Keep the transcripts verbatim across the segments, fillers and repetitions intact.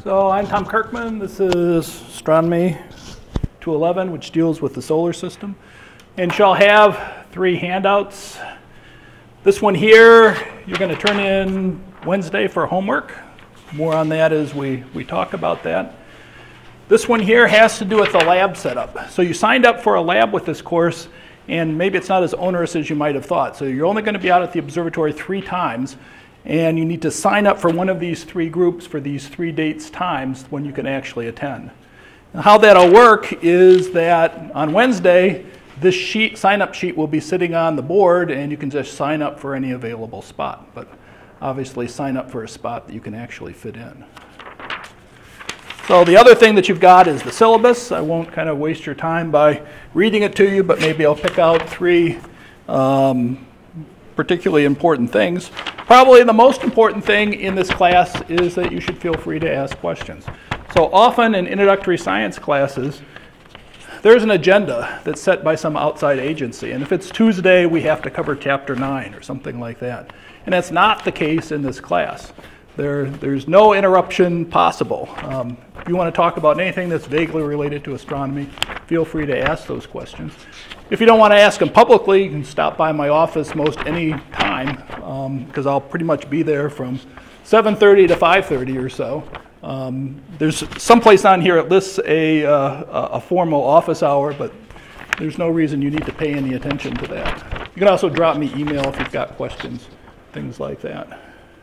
So I'm Tom Kirkman. This is Astronomy two eleven, which deals with the solar system. And shall have three handouts. This one here, you're going to turn in Wednesday for homework. More on that as we, we talk about that. This one here has to do with the lab setup. So you signed up for a lab with this course, and maybe it's not as onerous as you might have thought. So you're only going to be out at the observatory three times, and you need to sign up for one of these three groups for these three dates times when you can actually attend. Now, how that'll work is that on Wednesday, this sheet, sign-up sheet will be sitting on the board, and you can just sign up for any available spot. But obviously sign up for a spot that you can actually fit in. So the other thing that you've got is the syllabus. I won't kind of waste your time by reading it to you, but maybe I'll pick out three um, particularly important things. Probably the most important thing in this class is that you should feel free to ask questions. So often in introductory science classes, there's an agenda that's set by some outside agency. And if it's Tuesday, we have to cover chapter nine or something like that. And that's not the case in this class. There, there's no interruption possible. Um, if you want to talk about anything that's vaguely related to astronomy, feel free to ask those questions. If you don't want to ask them publicly, you can stop by my office most any time, because um, I'll pretty much be there from seven thirty to five thirty or so. Um, there's someplace on here it lists a, uh, a formal office hour, but there's no reason you need to pay any attention to that. You can also drop me email if you've got questions, things like that.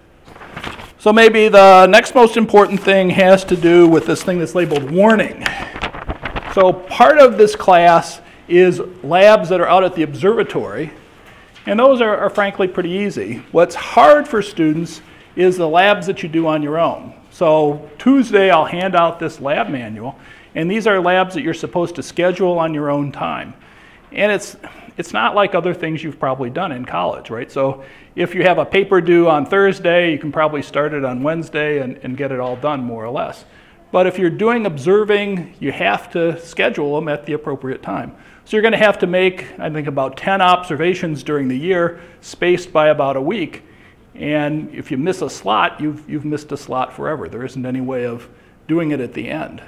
So maybe the next most important thing has to do with this thing that's labeled warning. So part of this class is labs that are out at the observatory, and those are, are frankly pretty easy. What's hard for students is the labs that you do on your own. So Tuesday I'll hand out this lab manual, and these are labs that you're supposed to schedule on your own time. And it's it's not like other things you've probably done in college, right? So if you have a paper due on Thursday, you can probably start it on Wednesday and, and get it all done more or less. But if you're doing observing, you have to schedule them at the appropriate time. So you're going to have to make, I think, about ten observations during the year, spaced by about a week. And if you miss a slot, you've, you've missed a slot forever. There isn't any way of doing it at the end.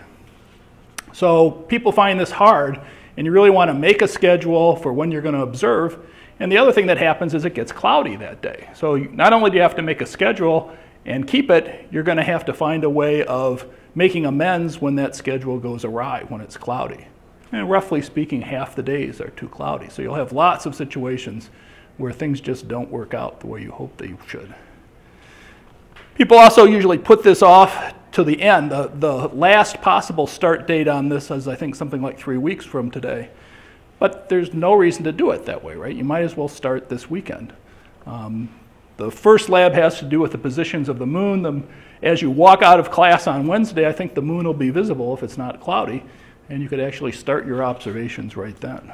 So people find this hard, and you really want to make a schedule for when you're going to observe. And the other thing that happens is it gets cloudy that day. So not only do you have to make a schedule and keep it, you're going to have to find a way of making amends when that schedule goes awry, when it's cloudy. And roughly speaking, half the days are too cloudy. So you'll have lots of situations where things just don't work out the way you hope they should. People also usually put this off to the end. The, the last possible start date on this is, I think, something like three weeks from today. But there's no reason to do it that way, right? You might as well start this weekend. Um, the first lab has to do with the positions of the moon. The, as you walk out of class on Wednesday, I think the moon will be visible if it's not cloudy, and you could actually start your observations right then.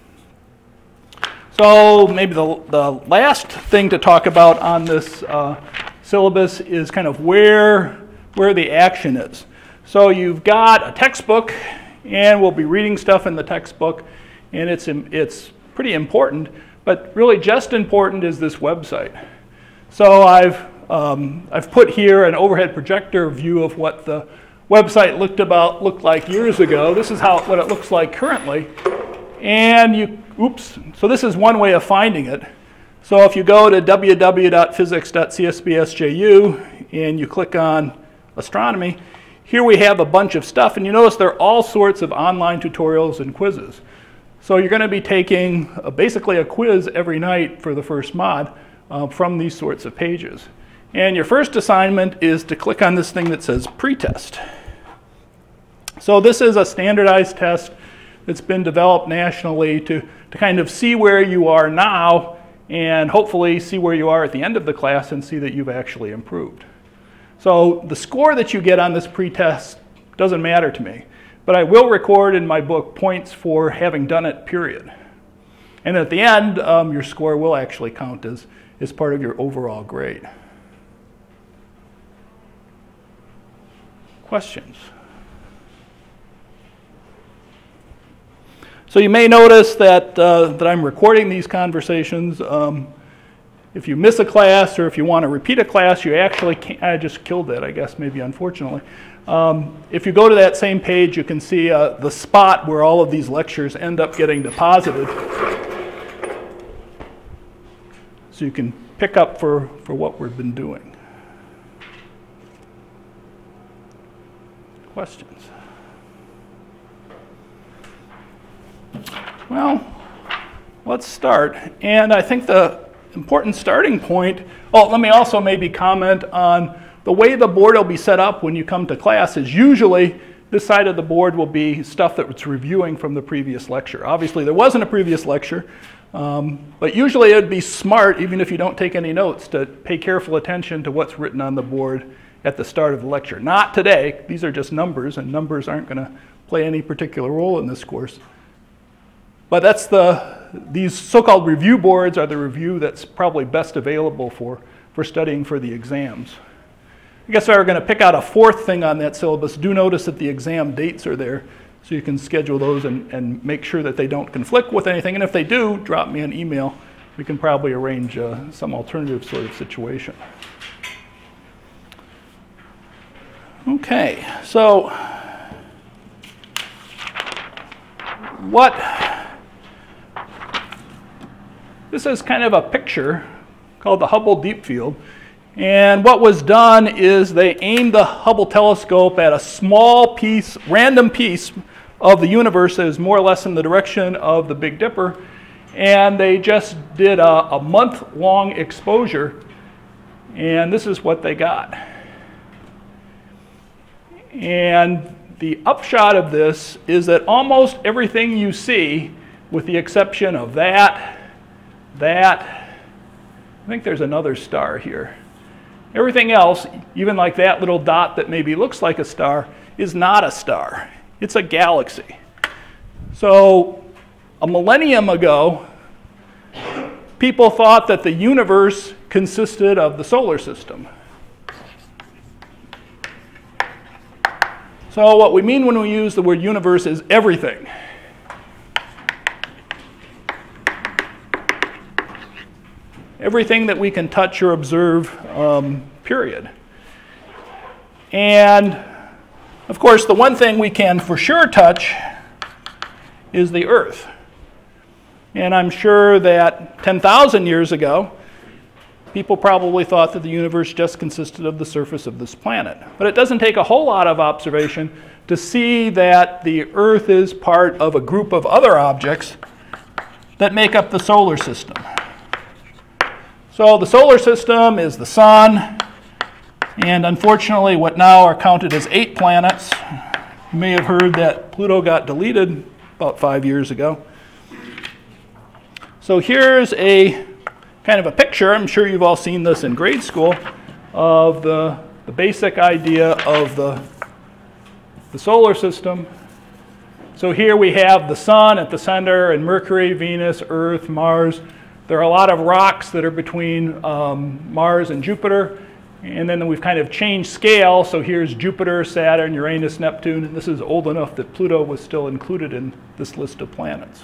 So maybe the, the last thing to talk about on this uh, syllabus is kind of where, where the action is. So you've got a textbook, and we'll be reading stuff in the textbook, and it's, it's pretty important, but really just important is this website. So I've, um, I've put here an overhead projector view of what the website looked about looked like years ago. This is how what it looks like currently. And you, oops, so this is one way of finding it. So if you go to w w w dot physics dot c s b s j u and you click on astronomy, here we have a bunch of stuff, and you notice there are all sorts of online tutorials and quizzes. So you're going to be taking a, basically a quiz every night for the first mod uh, from these sorts of pages. And your first assignment is to click on this thing that says pretest. So this is a standardized test that's been developed nationally to, to kind of see where you are now and hopefully see where you are at the end of the class and see that you've actually improved. So the score that you get on this pretest doesn't matter to me, but I will record in my book points for having done it, period. And at the end, um, your score will actually count as, as part of your overall grade. Questions? So you may notice that, uh, that I'm recording these conversations. Um, if you miss a class or if you want to repeat a class, you actually can't. I just killed that, I guess, maybe unfortunately. Um, if you go to that same page, you can see uh, the spot where all of these lectures end up getting deposited. So you can pick up for, for what we've been doing. Questions? Well, let's start. And I think the important starting point, oh, let me also maybe comment on the way the board will be set up when you come to class is usually this side of the board will be stuff that it's reviewing from the previous lecture. Obviously, there wasn't a previous lecture, um, but usually it would be smart, even if you don't take any notes, to pay careful attention to what's written on the board at the start of the lecture. Not today. These are just numbers, and numbers aren't going to play any particular role in this course. But that's the, these so-called review boards are the review that's probably best available for, for studying for the exams. I guess if I were going to pick out a fourth thing on that syllabus, do notice that the exam dates are there, so you can schedule those and, and make sure that they don't conflict with anything. And if they do, drop me an email. We can probably arrange uh, some alternative sort of situation. Okay, so what, this is kind of a picture called the Hubble Deep Field. And what was done is they aimed the Hubble telescope at a small piece, random piece of the universe that is more or less in the direction of the Big Dipper. And they just did a, a month-long exposure. And this is what they got. And the upshot of this is that almost everything you see, with the exception of that, that, I think there's another star here. Everything else, even like that little dot that maybe looks like a star, is not a star. It's a galaxy. So a millennium ago, people thought that the universe consisted of the solar system. So what we mean when we use the word universe is everything. Everything that we can touch or observe, um, period. And of course, the one thing we can for sure touch is the Earth. And I'm sure that ten thousand years ago, people probably thought that the universe just consisted of the surface of this planet. But it doesn't take a whole lot of observation to see that the Earth is part of a group of other objects that make up the solar system. So the solar system is the sun, and unfortunately what now are counted as eight planets. You may have heard that Pluto got deleted about five years ago. So here's a kind of a picture, I'm sure you've all seen this in grade school, of the, the basic idea of the, the solar system. So here we have the sun at the center, and Mercury, Venus, Earth, Mars. There are a lot of rocks that are between um, Mars and Jupiter, and then we've kind of changed scale. So here's Jupiter, Saturn, Uranus, Neptune, and this is old enough that Pluto was still included in this list of planets.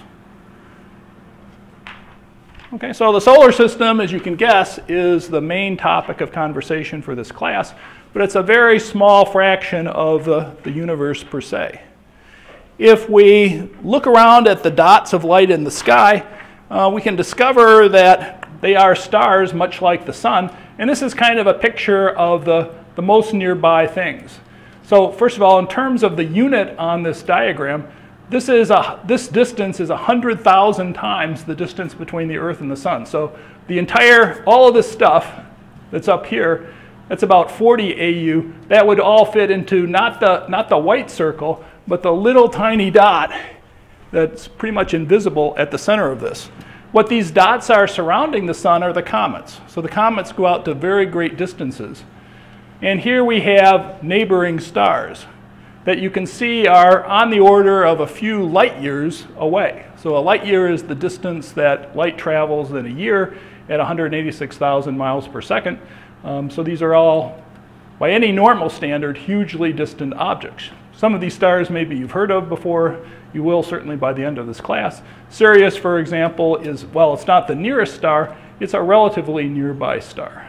Okay, so the solar system, as you can guess, is the main topic of conversation for this class, but it's a very small fraction of the, the universe per se. If we look around at the dots of light in the sky, Uh, we can discover that they are stars much like the sun. And this is kind of a picture of the, the most nearby things. So first of all, in terms of the unit on this diagram, this, is a, this distance is one hundred thousand times the distance between the Earth and the sun. So the entire, all of this stuff that's up here, that's about forty A U. That would all fit into not the, not the white circle, but the little tiny dot that's pretty much invisible at the center of this. What these dots are surrounding the sun are the comets. So the comets go out to very great distances. And here we have neighboring stars that you can see are on the order of a few light years away. So a light year is the distance that light travels in a year at one hundred eighty-six thousand miles per second. Um, so these are all, by any normal standard, hugely distant objects. Some of these stars maybe you've heard of before. You will certainly by the end of this class. Sirius, for example, is, well, it's not the nearest star. it's a relatively nearby star.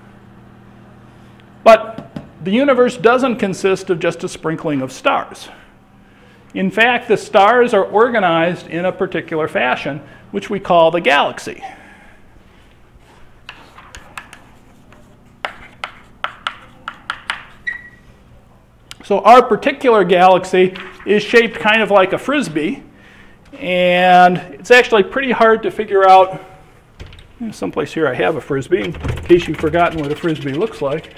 But the universe doesn't consist of just a sprinkling of stars. In fact, the stars are organized in a particular fashion, which we call the galaxy. So our particular galaxy is shaped kind of like a frisbee, and it's actually pretty hard to figure out. Someplace here I have a frisbee, in case you've forgotten what a frisbee looks like.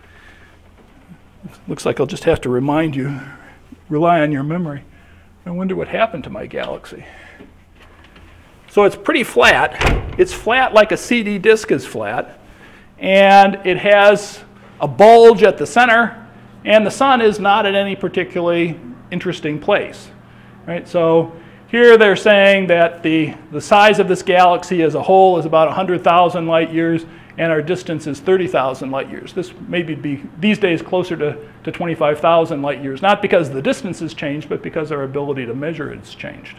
Looks like I'll just have to remind you, rely on your memory. I wonder what happened to my galaxy. So it's pretty flat. It's flat like a C D disk is flat, and it has a bulge at the center, and the sun is not at any particularly interesting place. Right? So here they're saying that the, the size of this galaxy as a whole is about one hundred thousand light years, and our distance is thirty thousand light years. This maybe be these days closer to, to twenty-five thousand light years, not because the distance has changed, but because our ability to measure it has changed.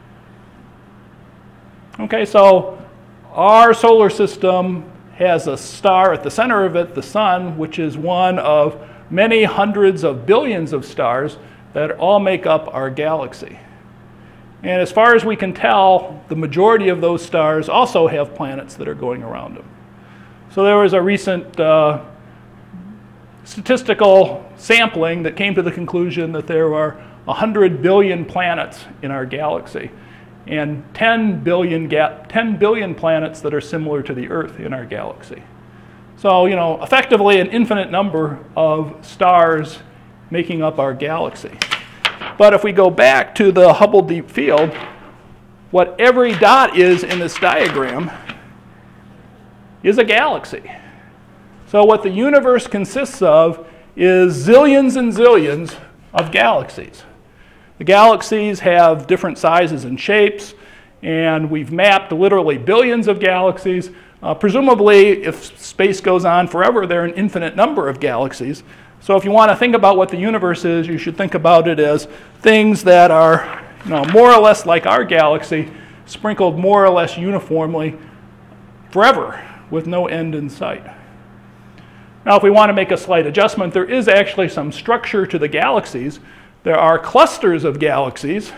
Okay, so our solar system has a star at the center of it, the sun, which is one of many hundreds of billions of stars that all make up our galaxy. And as far as we can tell, the majority of those stars also have planets that are going around them. So there was a recent uh, statistical sampling that came to the conclusion that there are one hundred billion planets in our galaxy, and ten billion, ga- ten billion planets that are similar to the Earth in our galaxy. So, you know, effectively an infinite number of stars making up our galaxy. But if we go back to the Hubble Deep Field, what every dot is in this diagram is a galaxy. So what the universe consists of is zillions and zillions of galaxies. The galaxies have different sizes and shapes, and we've mapped literally billions of galaxies. Uh, presumably, if space goes on forever, there are an infinite number of galaxies. So if you want to think about what the universe is, you should think about it as things that are, you know, more or less like our galaxy, sprinkled more or less uniformly forever, with no end in sight. Now, if we want to make a slight adjustment, there is actually some structure to the galaxies. There are clusters of galaxies.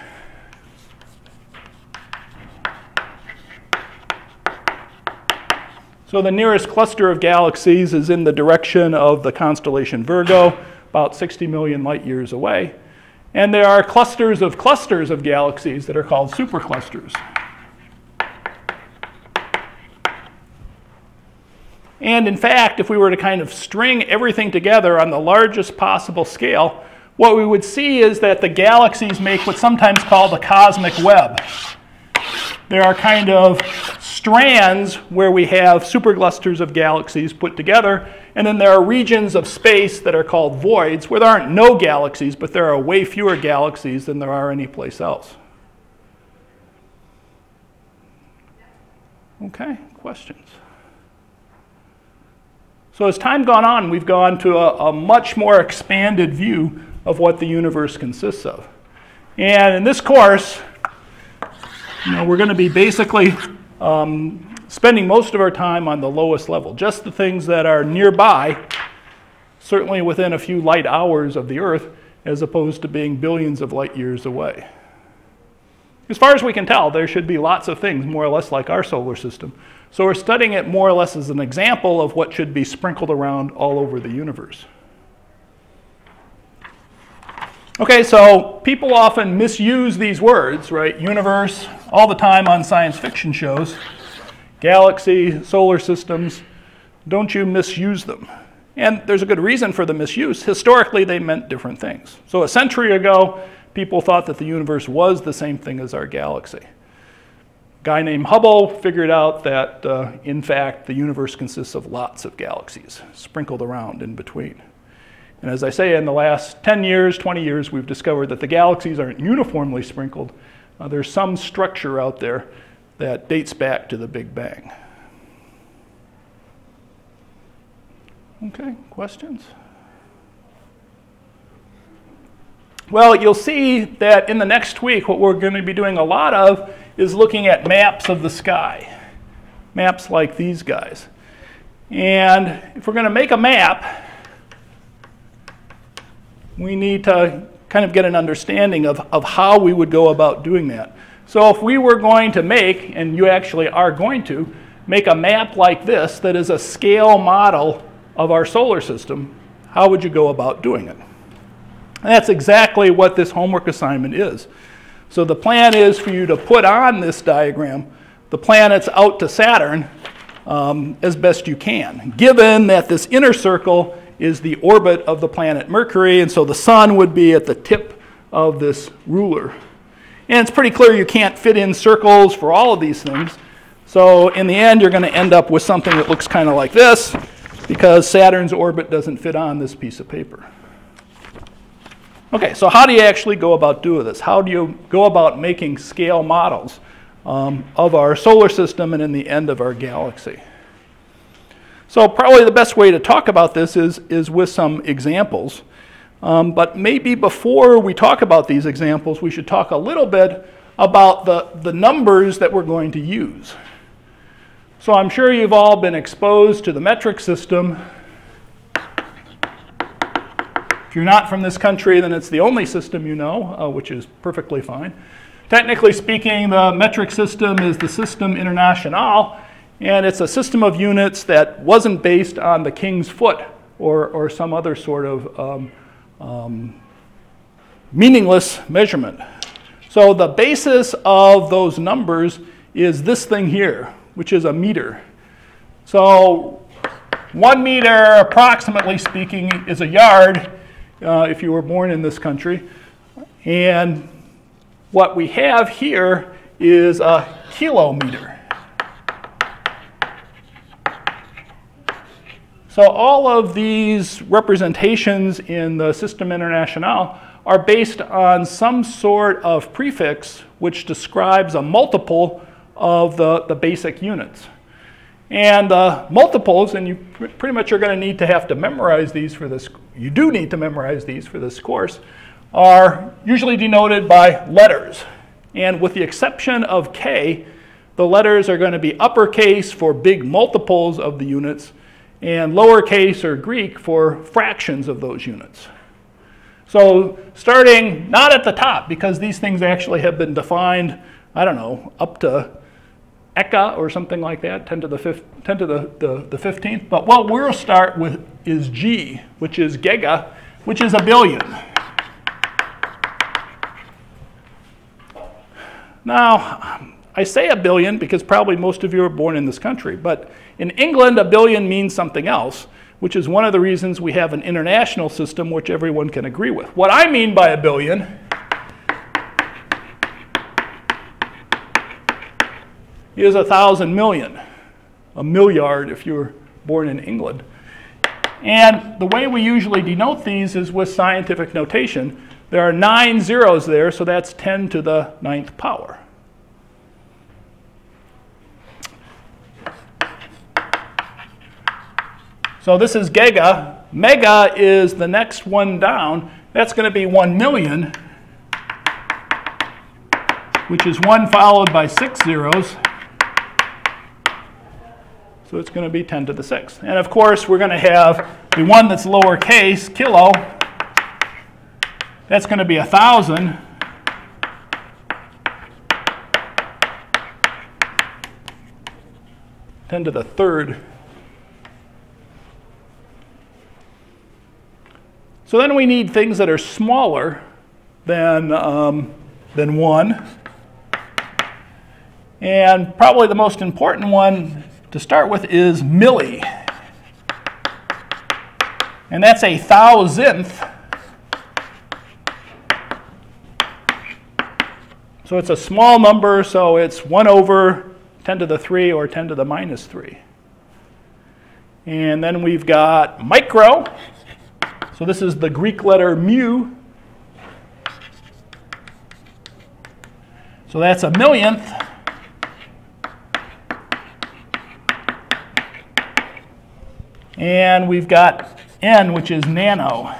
So the nearest cluster of galaxies is in the direction of the constellation Virgo, about sixty million light years away. And there are clusters of clusters of galaxies that are called superclusters. And in fact, if we were to kind of string everything together on the largest possible scale, what we would see is that the galaxies make what's sometimes called a cosmic web. There are kind of strands where we have superclusters of galaxies put together, and then there are regions of space that are called voids, where there aren't no galaxies, but there are way fewer galaxies than there are anyplace else. Okay, questions? So as time gone on, we've gone to a, a much more expanded view of what the universe consists of. And in this course, you know, we're going to be basically um, spending most of our time on the lowest level, just the things that are nearby, certainly within a few light hours of the Earth, as opposed to being billions of light years away. As far as we can tell, there should be lots of things more or less like our solar system. So we're studying it more or less as an example of what should be sprinkled around all over the universe. Okay, so people often misuse these words, right? Universe, all the time on science fiction shows. Galaxy, solar systems, don't you misuse them. And there's a good reason for the misuse. Historically, they meant different things. So a century ago, people thought that the universe was the same thing as our galaxy. A guy named Hubble figured out that, uh, in fact, the universe consists of lots of galaxies sprinkled around in between. And as I say, in the last ten years, twenty years, we've discovered that the galaxies aren't uniformly sprinkled. Uh, there's some structure out there that dates back to the Big Bang. Okay, questions? Well, you'll see that in the next week, what we're going to be doing a lot of is looking at maps of the sky. maps like these guys. And if we're going to make a map, we need to kind of get an understanding of, of how we would go about doing that. So if we were going to make, and you actually are going to, make a map like this that is a scale model of our solar system, how would you go about doing it? And that's exactly what this homework assignment is. So the plan is for you to put on this diagram the planets out to Saturn um, as best you can, given that this inner circle is the orbit of the planet Mercury, and so the sun would be at the tip of this ruler. And it's pretty clear you can't fit in circles for all of these things. So in the end, you're going to end up with something that looks kind of like this, because Saturn's orbit doesn't fit on this piece of paper. Okay, so how do you actually go about doing this? How do you go about making scale models um, of our solar system and in the end of our galaxy? So probably the best way to talk about this is, is with some examples. Um, but maybe before we talk about these examples, we should talk a little bit about the, the numbers that we're going to use. So I'm sure you've all been exposed to the metric system. If you're not from this country, then it's the only system you know, uh, which is perfectly fine. Technically speaking, the metric system is the System International, and it's a system of units that wasn't based on the king's foot or, or some other sort of um, um, meaningless measurement. So the basis of those numbers is this thing here, which is a meter. So one meter, approximately speaking, is a yard uh, if you were born in this country. And what we have here is a kilometer. So all of these representations in the System International are based on some sort of prefix which describes a multiple of the, the basic units. And uh, multiples, and you pr pretty much are going to need to have to memorize these for this, you do need to memorize these for this course, are usually denoted by letters. And with the exception of K, the letters are going to be uppercase for big multiples of the units, and lowercase or Greek for fractions of those units. So starting not at the top, because these things actually have been defined, I don't know, up to Eka or something like that, ten to the, fifth, ten to the, the, the fifteenth. But what we'll start with is G, which is giga, which is a billion. Now, I say a billion because probably most of you are born in this country, but in England, a billion means something else, which is one of the reasons we have an international system which everyone can agree with. What I mean by a billion is a thousand million, a milliard if you were born in England. And the way we usually denote these is with scientific notation. There are nine zeros there, so that's ten to the ninth power. So this is giga. Mega is the next one down. That's going to be one million, which is one followed by six zeros. So it's going to be ten to the sixth. And of course, we're going to have the one that's lowercase, kilo. That's going to be a thousand. ten to the third. So then we need things that are smaller than, um, than one. And probably the most important one to start with is milli. And that's a thousandth. So it's a small number, so it's one over ten to the three or ten to the minus three. And then we've got micro. So this is the Greek letter mu. So that's a millionth. And we've got n, which is nano.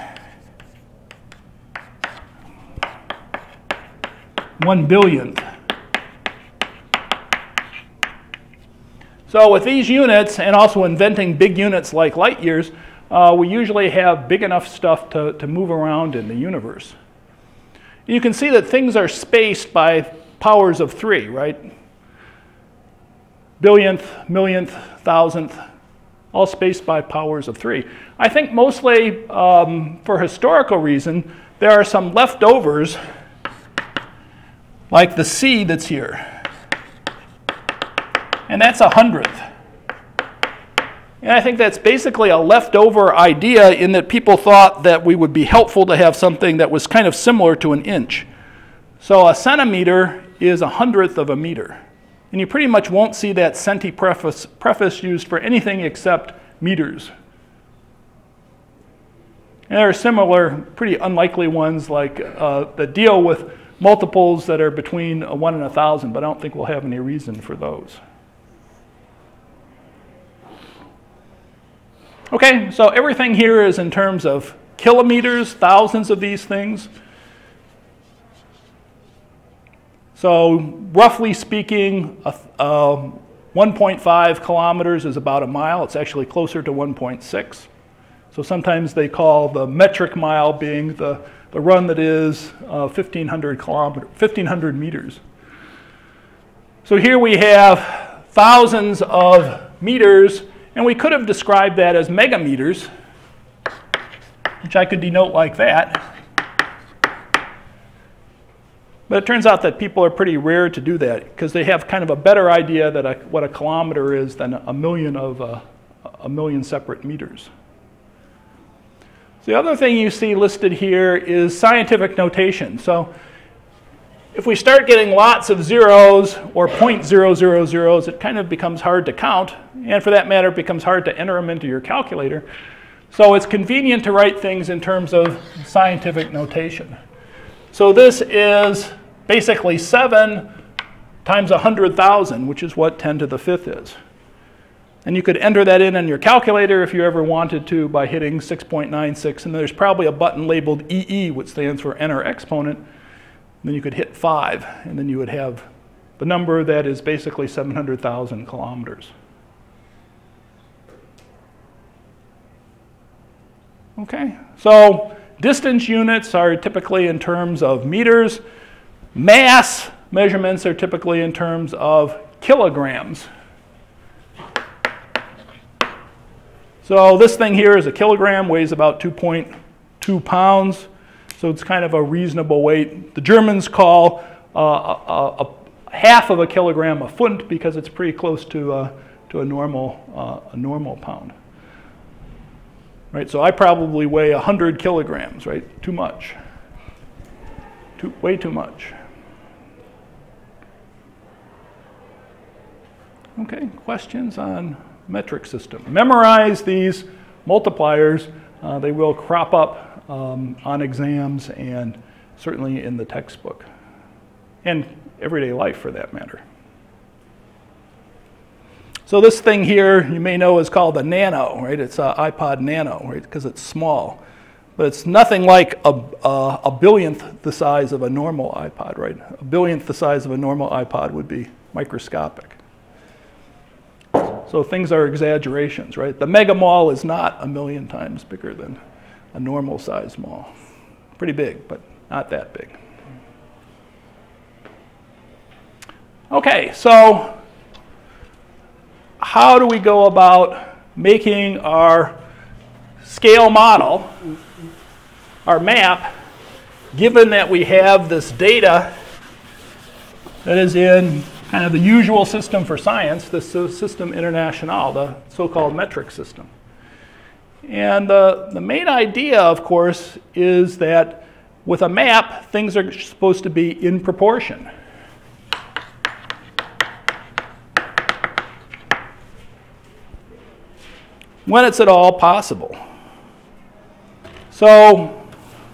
One billionth. So with these units, and also inventing big units like light years, uh, we usually have big enough stuff to, to move around in the universe. You can see that things are spaced by powers of three, right? Billionth, millionth, thousandth, all spaced by powers of three. I think mostly um, for historical reason, there are some leftovers, like the C that's here. And that's a hundredth. And I think that's basically a leftover idea in that people thought that we would be helpful to have something that was kind of similar to an inch. So a centimeter is a hundredth of a meter. And you pretty much won't see that centi preface, preface used for anything except meters. And there are similar, pretty unlikely ones like uh, that deal with multiples that are between a one and a thousand, but I don't think we'll have any reason for those. Okay, so everything here is in terms of kilometers, thousands of these things. So roughly speaking, uh, uh, one point five kilometers is about a mile. It's actually closer to one point six. So sometimes they call the metric mile being the, the run that is uh, fifteen hundred kilometers, fifteen hundred meters. So here we have thousands of meters, and we could have described that as megameters, which I could denote like that. But it turns out that people are pretty rare to do that because they have kind of a better idea that a, what a kilometer is than a million of uh, a million separate meters. The other thing you see listed here is scientific notation. So if we start getting lots of zeros or zero point zero zero zeros, it kind of becomes hard to count. And for that matter, it becomes hard to enter them into your calculator. So it's convenient to write things in terms of scientific notation. So this is basically seven times one hundred thousand, which is what ten to the fifth is. And you could enter that in on your calculator if you ever wanted to by hitting six point nine six. And there's probably a button labeled E E, which stands for enter exponent. And then you could hit five, and then you would have the number that is basically seven hundred thousand kilometers. Okay, so distance units are typically in terms of meters. Mass measurements are typically in terms of kilograms. So this thing here is a kilogram, weighs about two point two pounds. So it's kind of a reasonable weight. The Germans call uh, a, a, a half of a kilogram a Pfund because it's pretty close to, uh, to a, normal, uh, a normal pound. Right, so I probably weigh one hundred kilograms, right? Too much. Too, way too much. Okay, questions on metric system? Memorize these multipliers. Uh, they will crop up um, on exams and certainly in the textbook. And everyday life for that matter. So this thing here, you may know, is called a Nano, right? It's an iPod Nano, right? Because it's small. But it's nothing like a, a, a billionth the size of a normal iPod, right? A billionth the size of a normal iPod would be microscopic. So things are exaggerations, right? The mega mall is not a million times bigger than a normal size mall. Pretty big, but not that big. Okay, so how do we go about making our scale model, our map, given that we have this data that is in kind of the usual system for science, the System International, the so-called metric system. And the, the main idea, of course, is that with a map, things are supposed to be in proportion. When it's at all possible. So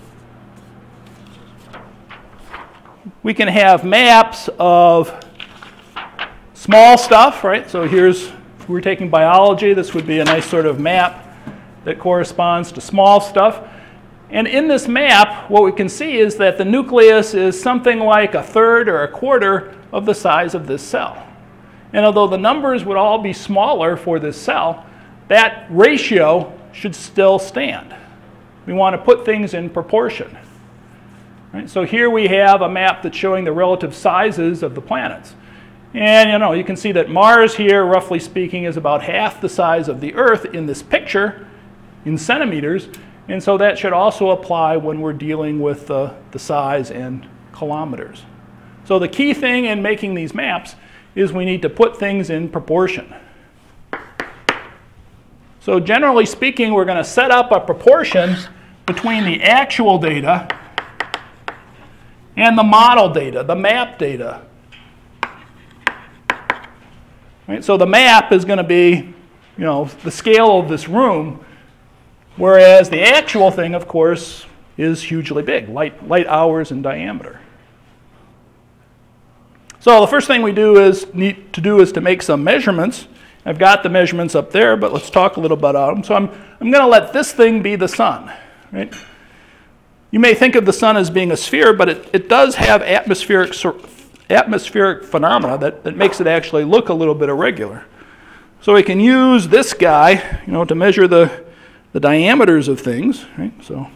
we can have maps of small stuff, right? So here's, if we're taking biology, this would be a nice sort of map that corresponds to small stuff. And in this map, what we can see is that the nucleus is something like a third or a quarter of the size of this cell. And although the numbers would all be smaller for this cell, that ratio should still stand. We want to put things in proportion. Right? So here we have a map that's showing the relative sizes of the planets. And you know, you can see that Mars here, roughly speaking, is about half the size of the Earth in this picture, in centimeters. And so that should also apply when we're dealing with uh, the size in kilometers. So the key thing in making these maps is we need to put things in proportion. So generally speaking, we're going to set up a proportion between the actual data and the model data, the map data. Right? So the map is going to be, you know, the scale of this room, whereas the actual thing, of course, is hugely big, light, light hours in diameter. So the first thing we do is need to do is to make some measurements. I've got the measurements up there, but let's talk a little bit about them. So I'm, I'm going to let this thing be the sun. Right? You may think of the sun as being a sphere, but it, it does have atmospheric, atmospheric phenomena that, that makes it actually look a little bit irregular. So we can use this guy, you know, to measure the, the diameters of things. Right? So,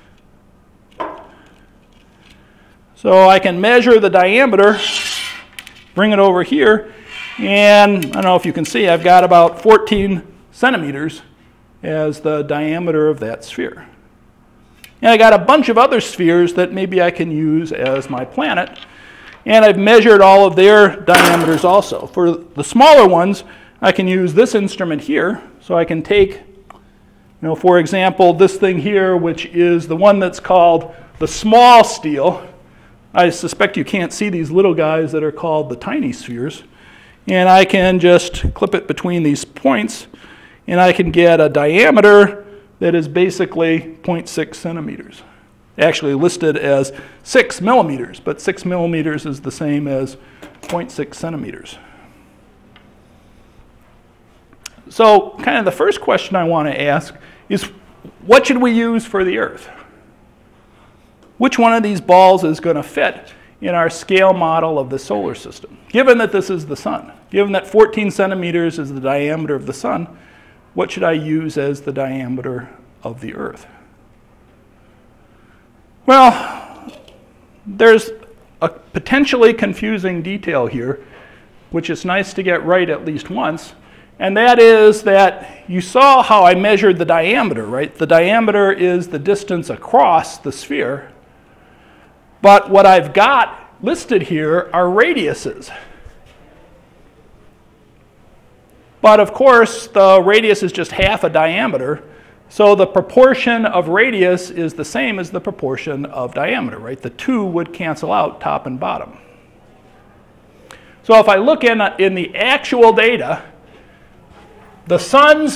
so I can measure the diameter, bring it over here, and I don't know if you can see, I've got about fourteen centimeters as the diameter of that sphere. And I got a bunch of other spheres that maybe I can use as my planet, and I've measured all of their diameters also. For the smaller ones, I can use this instrument here, so I can take, you know, for example, this thing here, which is the one that's called the small steel. I suspect you can't see these little guys that are called the tiny spheres. And I can just clip it between these points, and I can get a diameter that is basically zero point six centimeters. Actually listed as six millimeters, but six millimeters is the same as zero point six centimeters. So kind of the first question I want to ask is, what should we use for the Earth? Which one of these balls is going to fit in our scale model of the solar system? Given that this is the sun, given that fourteen centimeters is the diameter of the sun, what should I use as the diameter of the Earth? Well, there's a potentially confusing detail here, which is nice to get right at least once, and that is that you saw how I measured the diameter, right? The diameter is the distance across the sphere, but what I've got listed here are radiuses. But of course, the radius is just half a diameter, so the proportion of radius is the same as the proportion of diameter, right? The two would cancel out top and bottom. So if I look in, in the actual data, the sun's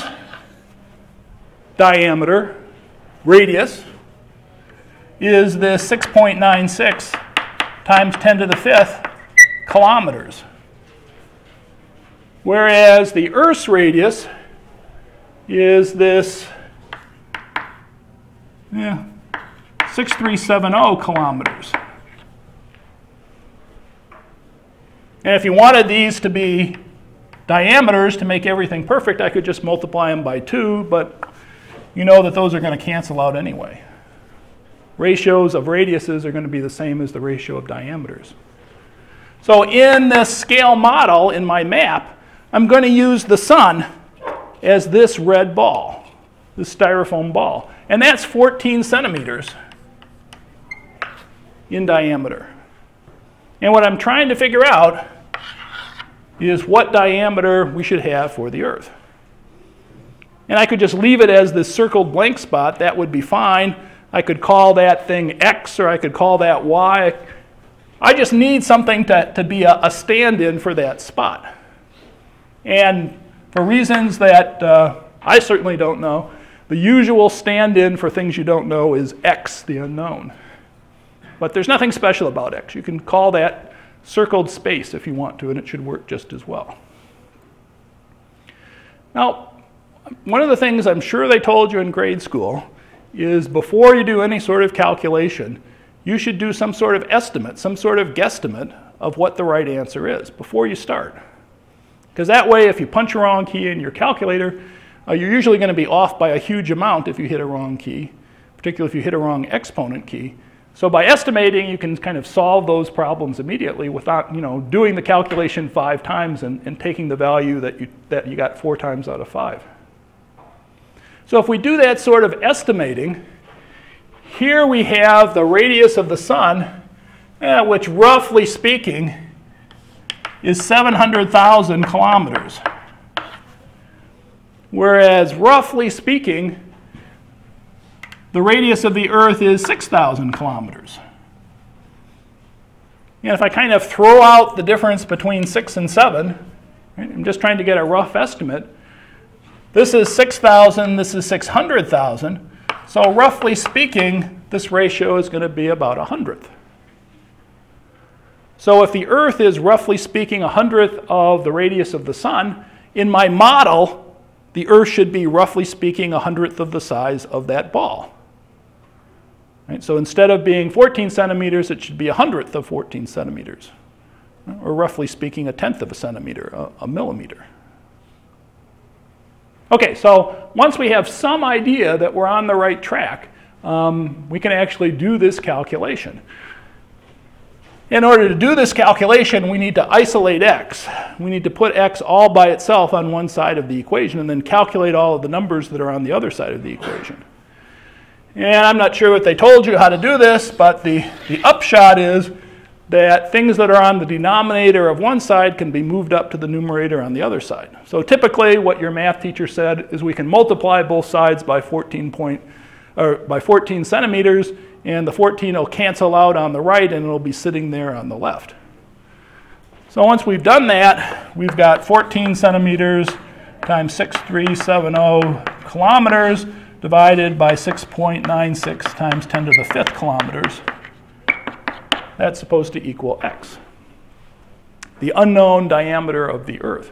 diameter, radius, is this six point nine six times ten to the fifth kilometers. Whereas the Earth's radius is this yeah, six thousand three hundred seventy kilometers. And if you wanted these to be diameters to make everything perfect, I could just multiply them by two, but you know that those are going to cancel out anyway. Ratios of radiuses are going to be the same as the ratio of diameters. So in this scale model, in my map, I'm going to use the sun as this red ball, this styrofoam ball. And that's fourteen centimeters in diameter. And what I'm trying to figure out is what diameter we should have for the Earth. And I could just leave it as this circled blank spot. That would be fine. I could call that thing X, or I could call that Y. I just need something to, to be a, a stand-in for that spot. And for reasons that uh, I certainly don't know, the usual stand-in for things you don't know is X, the unknown. But there's nothing special about X. You can call that circled space if you want to, and it should work just as well. Now, one of the things I'm sure they told you in grade school is before you do any sort of calculation, you should do some sort of estimate, some sort of guesstimate of what the right answer is before you start. Because that way, if you punch a wrong key in your calculator, uh, you're usually going to be off by a huge amount if you hit a wrong key, particularly if you hit a wrong exponent key. So by estimating, you can kind of solve those problems immediately without, you know, doing the calculation five times and, and taking the value that you, that you got four times out of five. So if we do that sort of estimating, here we have the radius of the sun, eh, which roughly speaking is seven hundred thousand kilometers. Whereas roughly speaking, the radius of the Earth is six thousand kilometers. And if I kind of throw out the difference between six and seven, right, I'm just trying to get a rough estimate. This is six thousand, this is six hundred thousand. So roughly speaking, this ratio is going to be about a hundredth. So if the Earth is roughly speaking a hundredth of the radius of the sun, in my model, the Earth should be roughly speaking a hundredth of the size of that ball. Right? So instead of being fourteen centimeters, it should be a hundredth of fourteen centimeters. Or roughly speaking, a tenth of a centimeter, a, a millimeter. Okay, so once we have some idea that we're on the right track, um, we can actually do this calculation. In order to do this calculation, we need to isolate x. We need to put x all by itself on one side of the equation and then calculate all of the numbers that are on the other side of the equation. And I'm not sure what they told you how to do this, but the, the upshot is that things that are on the denominator of one side can be moved up to the numerator on the other side. So typically what your math teacher said is we can multiply both sides by fourteen point, or by fourteen centimeters, and the fourteen will cancel out on the right and it'll be sitting there on the left. So once we've done that, we've got fourteen centimeters times six thousand three hundred seventy kilometers divided by six point nine six times ten to the fifth kilometers. That's supposed to equal x, the unknown diameter of the Earth.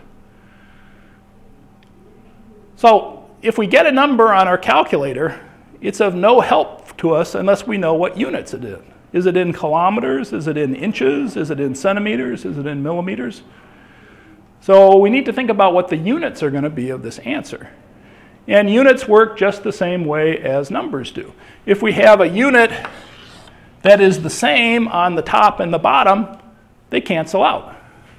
So if we get a number on our calculator, it's of no help to us unless we know what units it is. Is it in kilometers? Is it in inches? Is it in centimeters? Is it in millimeters? So we need to think about what the units are going to be of this answer. And units work just the same way as numbers do. If we have a unit that is the same on the top and the bottom, they cancel out.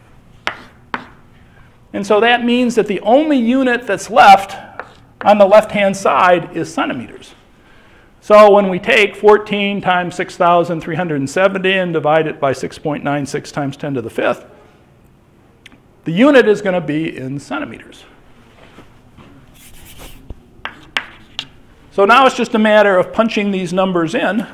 And so that means that the only unit that's left on the left-hand side is centimeters. So when we take fourteen times six thousand three hundred seventy and divide it by six point nine six times ten to the fifth, the unit is going to be in centimeters. So now it's just a matter of punching these numbers in.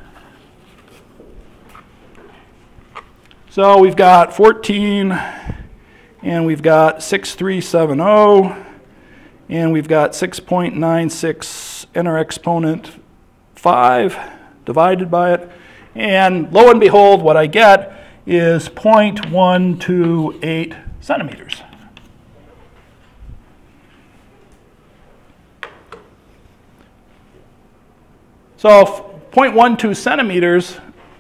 So we've got fourteen, and we've got six thousand three hundred seventy, and we've got six point nine six in our exponent five divided by it. And lo and behold, what I get is zero point one two eight centimeters. So zero point one two centimeters,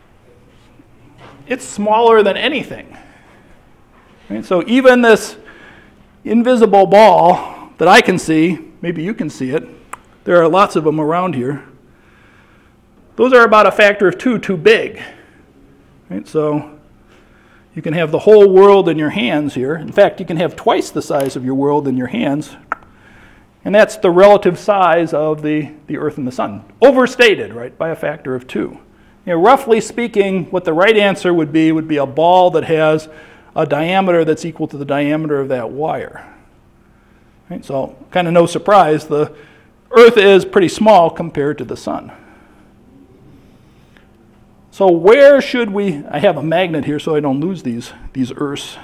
it's smaller than anything. Right? So even this invisible ball that I can see, maybe you can see it, there are lots of them around here, those are about a factor of two too big. Right? So you can have the whole world in your hands here. In fact, you can have twice the size of your world in your hands. And that's the relative size of the, the Earth and the Sun. Overstated, right, by a factor of two. You know, roughly speaking, what the right answer would be would be a ball that has a diameter that's equal to the diameter of that wire. Right? So kind of no surprise, the Earth is pretty small compared to the Sun. So where should we, I have a magnet here so I don't lose these, these Earths.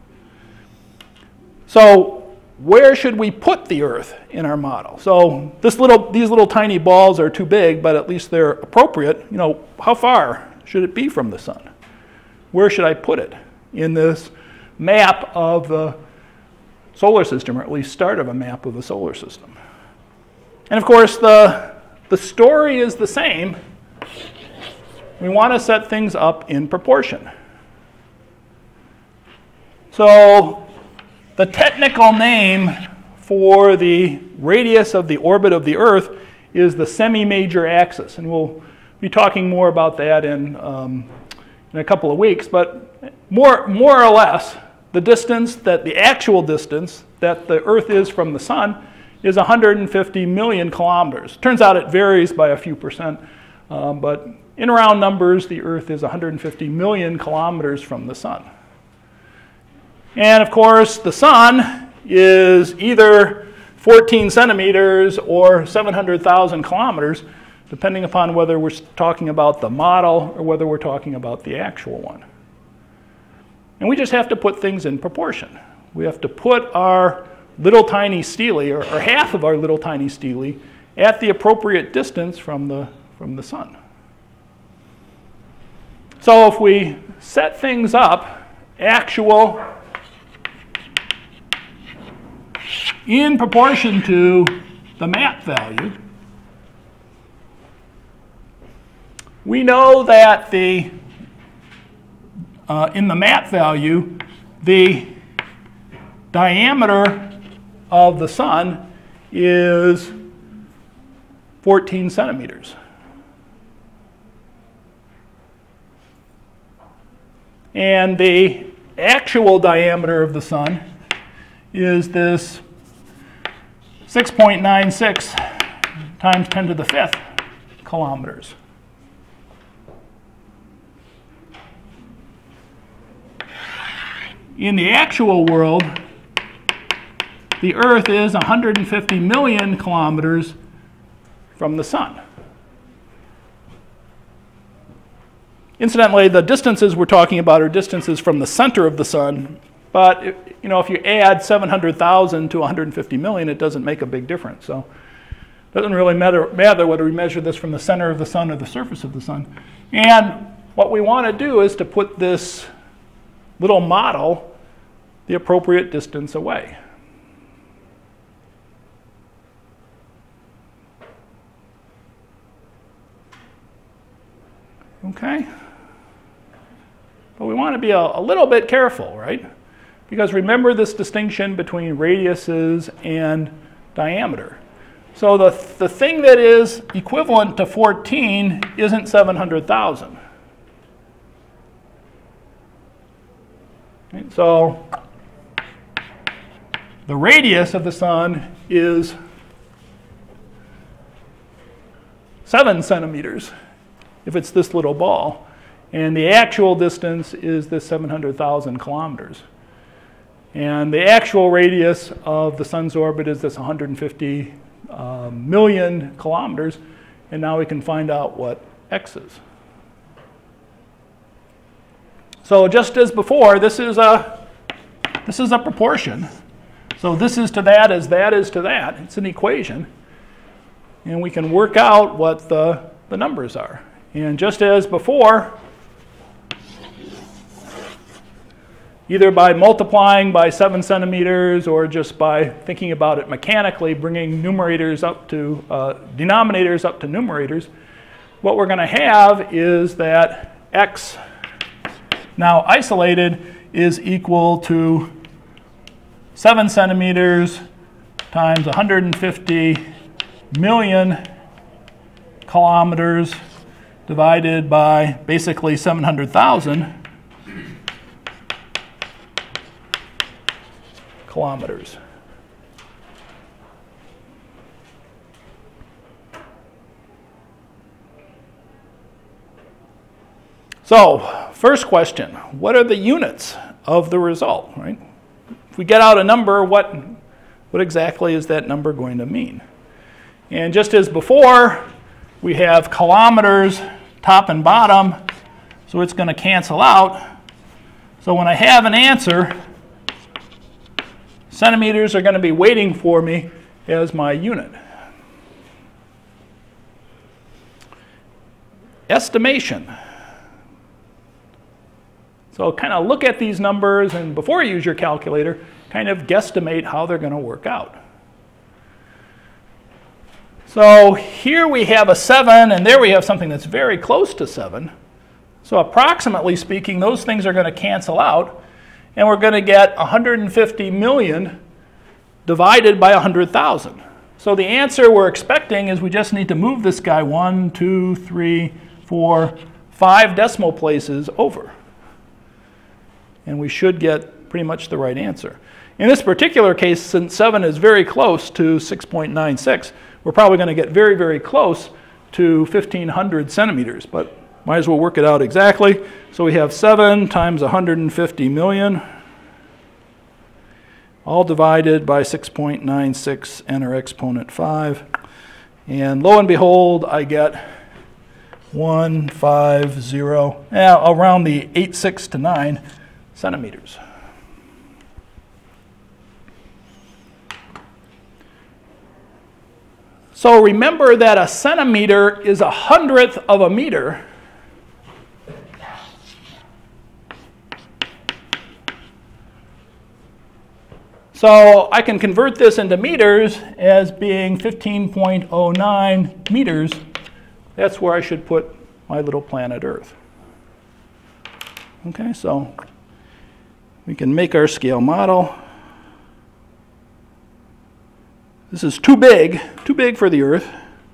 So where should we put the Earth in our model? So this little, these little tiny balls are too big, but at least they're appropriate. You know, how far should it be from the Sun? Where should I put it in this map of the solar system, or at least start of a map of the solar system? And of course, the, the story is the same. We want to set things up in proportion. So the technical name for the radius of the orbit of the Earth is the semi-major axis, and we'll be talking more about that in, um, in a couple of weeks, but more, more or less, the distance that, the actual distance that the Earth is from the sun is one hundred fifty million kilometers. Turns out it varies by a few percent, um, but in round numbers, the Earth is one hundred fifty million kilometers from the sun. And of course, the sun is either fourteen centimeters or seven hundred thousand kilometers, depending upon whether we're talking about the model or whether we're talking about the actual one. And we just have to put things in proportion. We have to put our little tiny stele, or, or half of our little tiny stele, at the appropriate distance from the, from the sun. So if we set things up, actual in proportion to the map value, we know that the uh, in the map value, the diameter of the sun is fourteen centimeters. And the actual diameter of the sun is this six point nine six times ten to the fifth kilometers. In the actual world, the Earth is one hundred fifty million kilometers from the sun. Incidentally, the distances we're talking about are distances from the center of the sun, but you know, if you add seven hundred thousand to one hundred fifty million, it doesn't make a big difference. So it doesn't really matter, matter whether we measure this from the center of the sun or the surface of the sun. And what we want to do is to put this little model the appropriate distance away. Okay? But we want to be a, a little bit careful, right? Because remember this distinction between radiuses and diameter. So the, the thing that is equivalent to fourteen isn't seven hundred thousand. Right? So the radius of the sun is seven centimeters if it's this little ball. And the actual distance is this seven hundred thousand kilometers. And the actual radius of the sun's orbit is this one hundred fifty uh, million kilometers. And now we can find out what x is. So just as before, this is a, this is a proportion. So this is to that as that is to that. It's an equation. And we can work out what the, the numbers are. And just as before, either by multiplying by seven centimeters or just by thinking about it mechanically, bringing numerators up to, uh, denominators up to numerators, what we're going to have is that x, now isolated, is equal to seven centimeters times one hundred fifty million kilometers divided by basically seven hundred thousand kilometers. So, first question, what are the units of the result, right? If we get out a number, what, what exactly is that number going to mean? And just as before, we have kilometers top and bottom, so it's going to cancel out. So when I have an answer, centimeters are going to be waiting for me as my unit. Estimation. So kind of look at these numbers and before you use your calculator, kind of guesstimate how they're going to work out. So here we have a seven, and there we have something that's very close to seven. So approximately speaking, those things are going to cancel out. and we're going to get one hundred fifty million divided by one hundred thousand. So the answer we're expecting is we just need to move this guy one, two, three, four, five decimal places over. And we should get pretty much the right answer. In this particular case, since seven is very close to six point nine six, we're probably going to get very, very close to fifteen hundred centimeters, but might as well work it out exactly. So we have seven times one hundred fifty million, all divided by six point nine six and our exponent five. And lo and behold, I get one, five, zero, yeah, around the eight, six to nine centimeters. So remember that a centimeter is a hundredth of a meter. So I can convert this into meters as being fifteen point zero nine meters. That's where I should put my little planet Earth. Okay, so we can make our scale model. This is too big, too big for the Earth.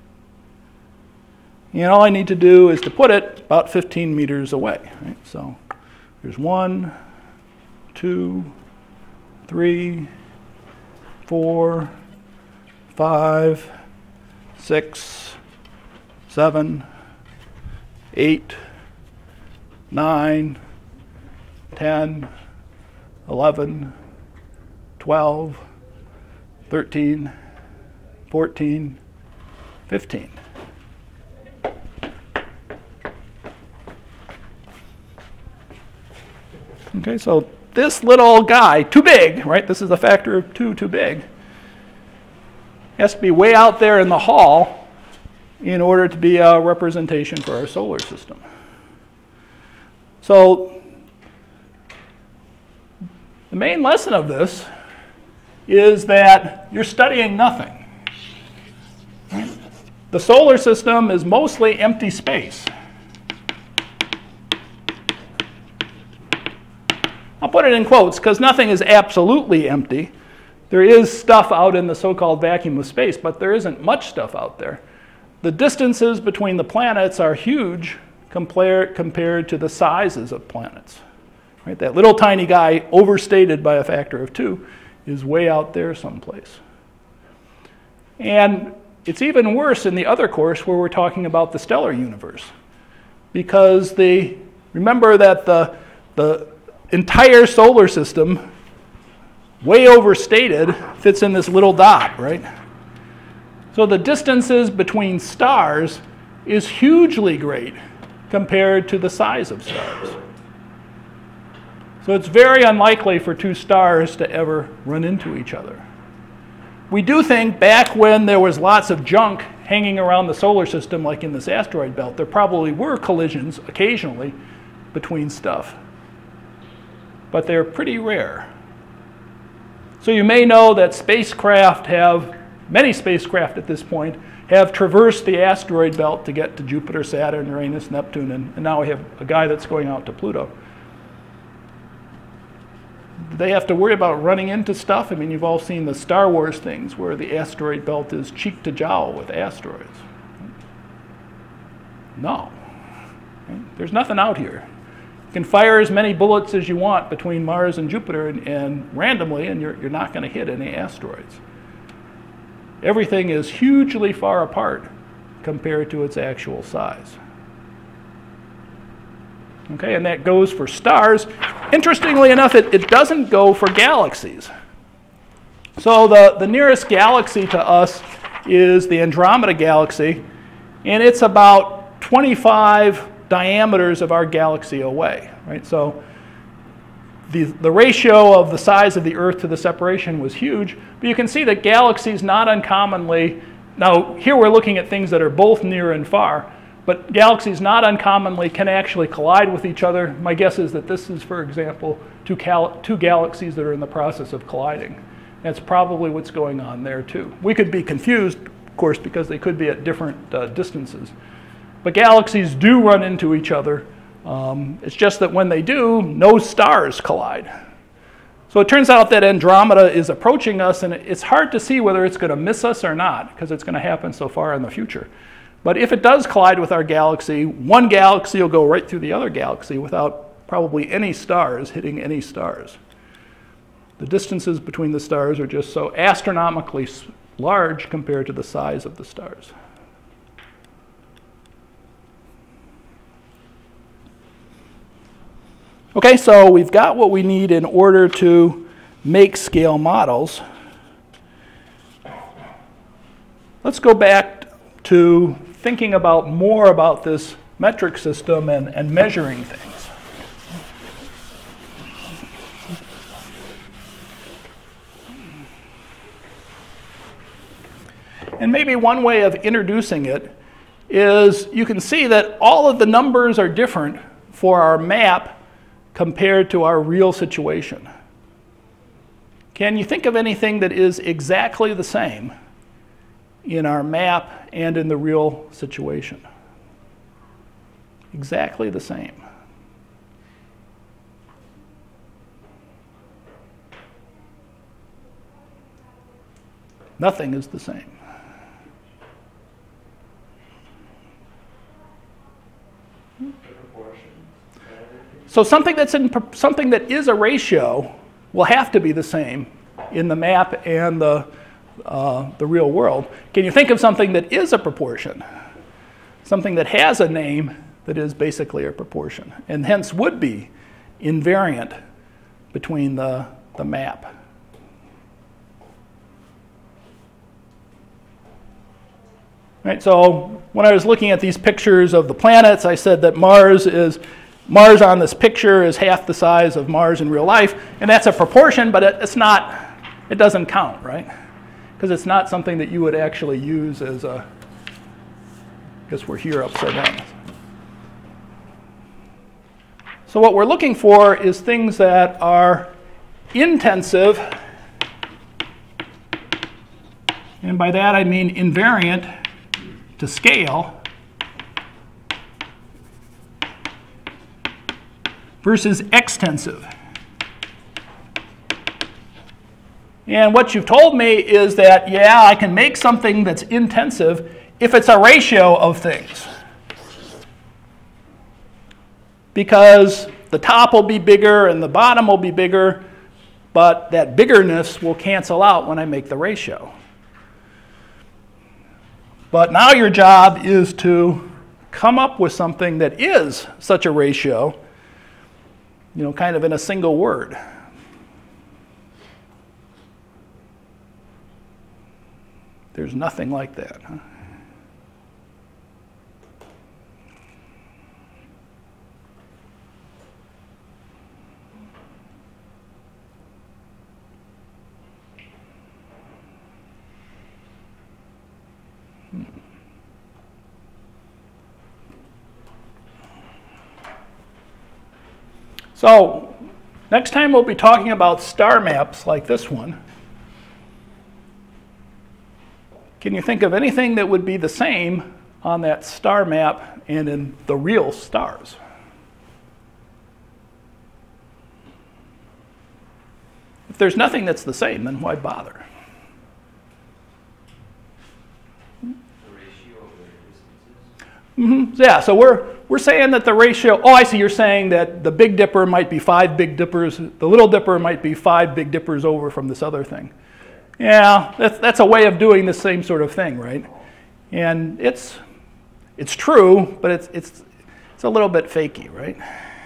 And all I need to do is to put it about fifteen meters away. Right? So there's one, two, three, four, five, six, seven, eight, nine, ten, eleven, twelve, thirteen, fourteen, fifteen. Okay, so this little guy, too big, right? This is a factor of two, too big. Has to be way out there in the hall in order to be a representation for our solar system. So the main lesson of this is that you're studying nothing. The solar system is mostly empty space. I'll put it in quotes because nothing is absolutely empty. There is stuff out in the so-called vacuum of space, but there isn't much stuff out there. The distances between the planets are huge compared, compared to the sizes of planets. Right? That little tiny guy, overstated by a factor of two, is way out there someplace. And it's even worse in the other course where we're talking about the stellar universe. Because the, remember that the, the entire solar system, way overstated, fits in this little dot, right? So the distances between stars is hugely great compared to the size of stars. So it's very unlikely for two stars to ever run into each other. We do think back when there was lots of junk hanging around the solar system, like in this asteroid belt, there probably were collisions occasionally between stuff. But they're pretty rare. So you may know that spacecraft have, many spacecraft at this point, have traversed the asteroid belt to get to Jupiter, Saturn, Uranus, Neptune, and, and now we have a guy that's going out to Pluto. Do they have to worry about running into stuff? I mean, you've all seen the Star Wars things where the asteroid belt is cheek to jowl with asteroids. No. There's nothing out here. You can fire as many bullets as you want between Mars and Jupiter and, and randomly, and you're, you're not going to hit any asteroids. Everything is hugely far apart compared to its actual size. Okay, and that goes for stars. Interestingly enough, it, it doesn't go for galaxies. So the, the nearest galaxy to us is the Andromeda Galaxy, and it's about twenty-five diameters of our galaxy away, right? So the, the ratio of the size of the Earth to the separation was huge, but you can see that galaxies not uncommonly, now here we're looking at things that are both near and far, but galaxies not uncommonly can actually collide with each other. My guess is that this is, for example, two, cal two galaxies that are in the process of colliding. That's probably what's going on there too. We could be confused, of course, because they could be at different uh, distances. But galaxies do run into each other. Um, it's just that when they do, no stars collide. So it turns out that Andromeda is approaching us, and it's hard to see whether it's going to miss us or not, because it's going to happen so far in the future. But if it does collide with our galaxy, one galaxy will go right through the other galaxy without probably any stars hitting any stars. The distances between the stars are just so astronomically large compared to the size of the stars. Okay, so we've got what we need in order to make scale models. Let's go back to thinking about more about this metric system and, and measuring things. And maybe one way of introducing it is you can see that all of the numbers are different for our map compared to our real situation. Can you think of anything that is exactly the same in our map and in the real situation? Exactly the same. Nothing is the same. So something that's in something that is a ratio will have to be the same in the map and the uh, the real world. Can you think of something that is a proportion? Something that has a name that is basically a proportion, and hence would be invariant between the the map. Right, so when I was looking at these pictures of the planets, I said that Mars is Mars on this picture is half the size of Mars in real life, and that's a proportion, but it, it's not, it doesn't count, right? Because it's not something that you would actually use as a, I guess we're here upside down. So what we're looking for is things that are intensive, and by that I mean invariant to scale, versus extensive. And what you've told me is that, yeah, I can make something that's intensive if it's a ratio of things. Because the top will be bigger and the bottom will be bigger, but that biggerness will cancel out when I make the ratio. But now your job is to come up with something that is such a ratio, you know, kind of in a single word. There's nothing like that, huh? Hmm. So, next time we'll be talking about star maps like this one. Can you think of anything that would be the same on that star map and in the real stars? If there's nothing that's the same, then why bother? The ratio of their distances? Mm-hmm. Yeah, so we're we're saying that the ratio, oh, I see, you're saying that the Big Dipper might be five Big Dippers, the Little Dipper might be five Big Dippers over from this other thing. Yeah, that's, that's a way of doing the same sort of thing, right? And it's it's true, but it's it's it's a little bit fakey, right?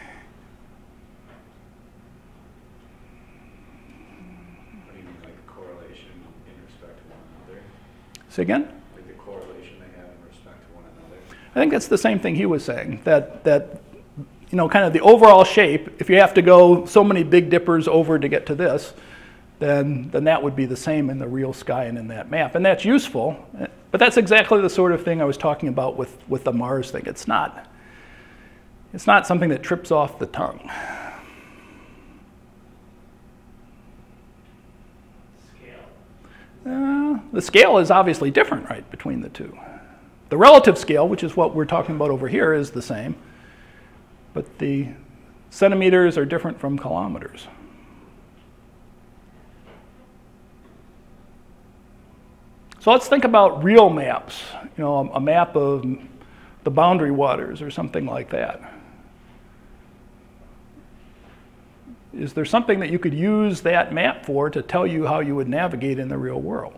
What do you mean, like the correlation in respect to one another? Say again? Like the correlation they have in respect to one another? I think that's the same thing he was saying, that, that you know, kind of the overall shape, if you have to go so many Big Dippers over to get to this, then, then that would be the same in the real sky and in that map. And that's useful, but that's exactly the sort of thing I was talking about with, with the Mars thing. It's not, it's not something that trips off the tongue. Scale. Uh, the scale is obviously different, right, between the two. The relative scale, which is what we're talking about over here, is the same, but the centimeters are different from kilometers. So let's think about real maps, you know, a map of the boundary waters or something like that. Is there something that you could use that map for to tell you how you would navigate in the real world?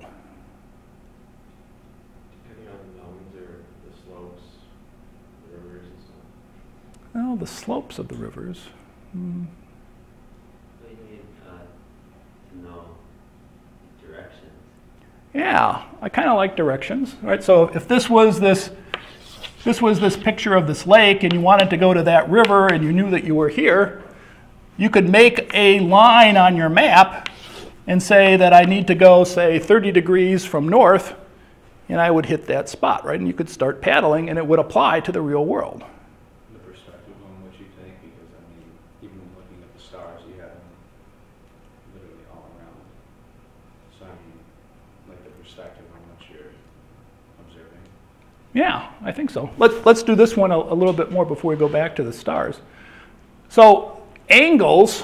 Depending on the mountains or the slopes, the rivers and stuff. Well, the slopes of the rivers. Hmm. What do you mean, uh, to know directions? Yeah, I kind of like directions. Right? So if this was this, this was this picture of this lake, and you wanted to go to that river, and you knew that you were here, you could make a line on your map and say that I need to go, say, thirty degrees from north, and I would hit that spot, right? And you could start paddling, and it would apply to the real world. The perspective on what you take, because I mean, even looking at the stars, you have them literally all around. So I mean, like the perspective on what you're observing. Yeah, I think so. Let's, let's do this one a, a little bit more before we go back to the stars. So angles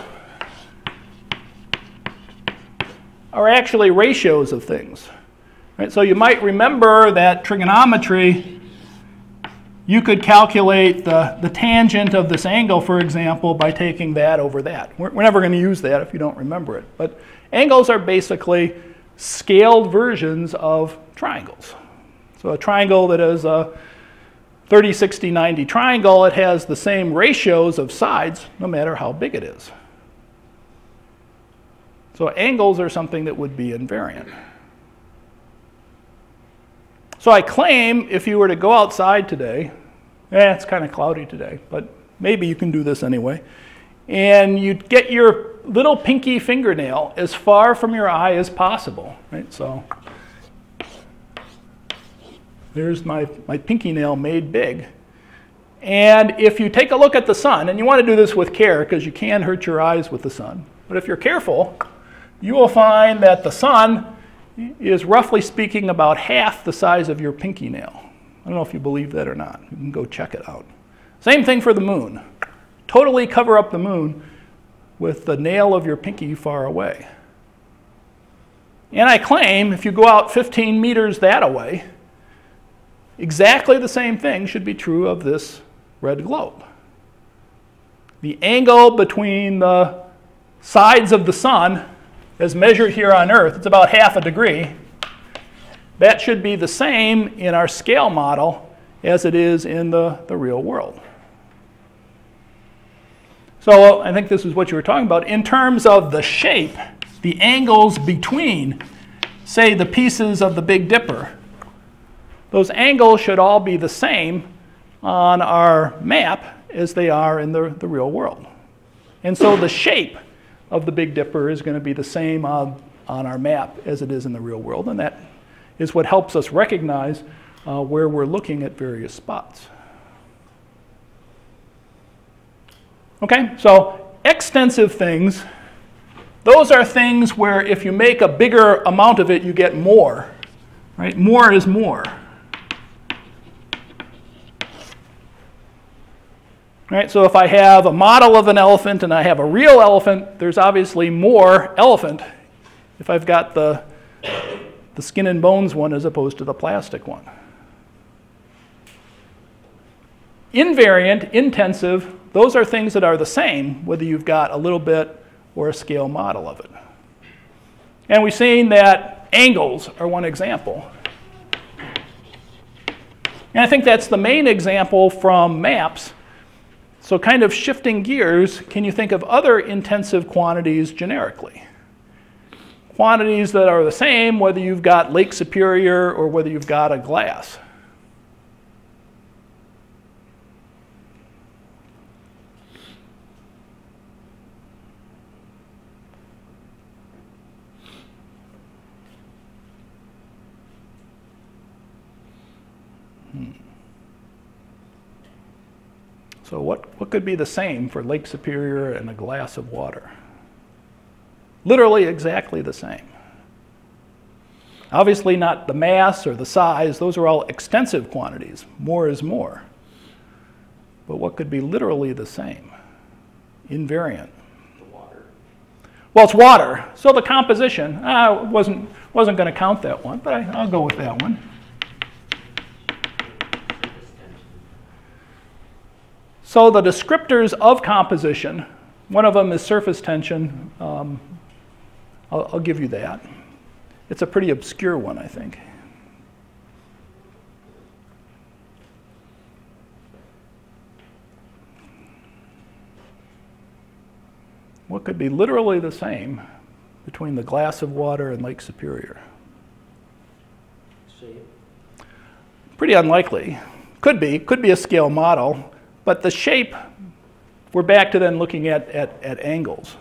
are actually ratios of things. Right? So you might remember that trigonometry, you could calculate the, the tangent of this angle, for example, by taking that over that. We're, we're never going to use that if you don't remember it. But angles are basically scaled versions of triangles. So a triangle that is a thirty, sixty, ninety triangle, it has the same ratios of sides no matter how big it is. So angles are something that would be invariant. So I claim if you were to go outside today, eh, it's kind of cloudy today, but maybe you can do this anyway, and you'd get your little pinky fingernail as far from your eye as possible, right? So there's my, my pinky nail made big. And if you take a look at the sun, and you want to do this with care because you can hurt your eyes with the sun, but if you're careful, you will find that the sun is roughly speaking about half the size of your pinky nail. I don't know if you believe that or not. You can go check it out. Same thing for the moon. Totally cover up the moon with the nail of your pinky far away. And I claim if you go out fifteen meters that away, exactly the same thing should be true of this red globe. The angle between the sides of the sun, as measured here on Earth, it's about half a degree. That should be the same in our scale model as it is in the, the real world. So I think this is what you were talking about. In terms of the shape, the angles between, say, the pieces of the Big Dipper, those angles should all be the same on our map as they are in the, the real world. And so the shape of the Big Dipper is going to be the same on, on our map as it is in the real world. And that is what helps us recognize uh, where we're looking at various spots. Okay, so extensive things, those are things where if you make a bigger amount of it, you get more. Right? More is more. Right, so if I have a model of an elephant and I have a real elephant, there's obviously more elephant if I've got the, the skin and bones one as opposed to the plastic one. Invariant, intensive, those are things that are the same whether you've got a little bit or a scale model of it. And we've seen that angles are one example. And I think that's the main example from maps. So kind of shifting gears, can you think of other intensive quantities generically? Quantities that are the same whether you've got Lake Superior or whether you've got a glass. Hmm. So what, what could be the same for Lake Superior and a glass of water? Literally exactly the same. Obviously not the mass or the size. Those are all extensive quantities. More is more. But what could be literally the same? Invariant. The water. Well, it's water. So the composition uh, wasn't, Wasn't going to count that one, but I, I'll go with that one. So the descriptors of composition, one of them is surface tension. Um, I'll, I'll give you that. It's a pretty obscure one, I think. What could be literally the same between the glass of water and Lake Superior? Shape. Pretty unlikely. Could be, could be a scale model, but the shape, we're back to then looking at, at, at angles.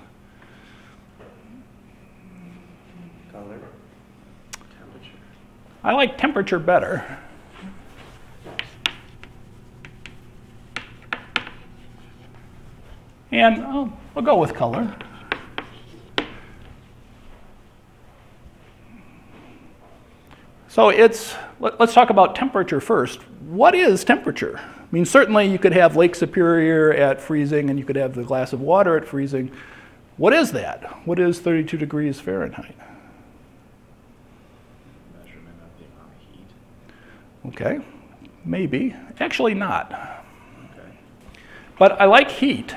Color. Temperature. I like temperature better. And I'll, I'll go with color. So it's, let, let's talk about temperature first. What is temperature? I mean, certainly you could have Lake Superior at freezing and you could have the glass of water at freezing. What is that? What is thirty-two degrees Fahrenheit? Measurement of the amount of heat. Okay, maybe. Actually not. Okay. But I like heat.